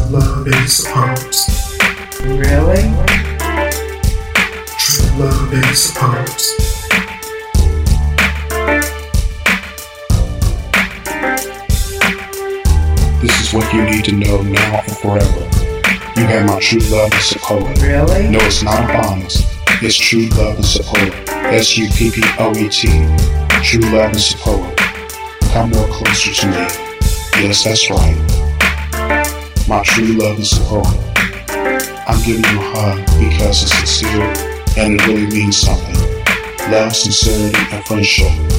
love is supposed. Really? True love is supposed. This is what you need to know now and forever. You have my true love and support. Really? No, it's not a promise. It's true love and support. SUPPOET. True love and support. Come more closer to me. Yes, that's right. My true love and support. I'm giving you a hug because it's sincere and it really means something. Love, sincerity, and friendship.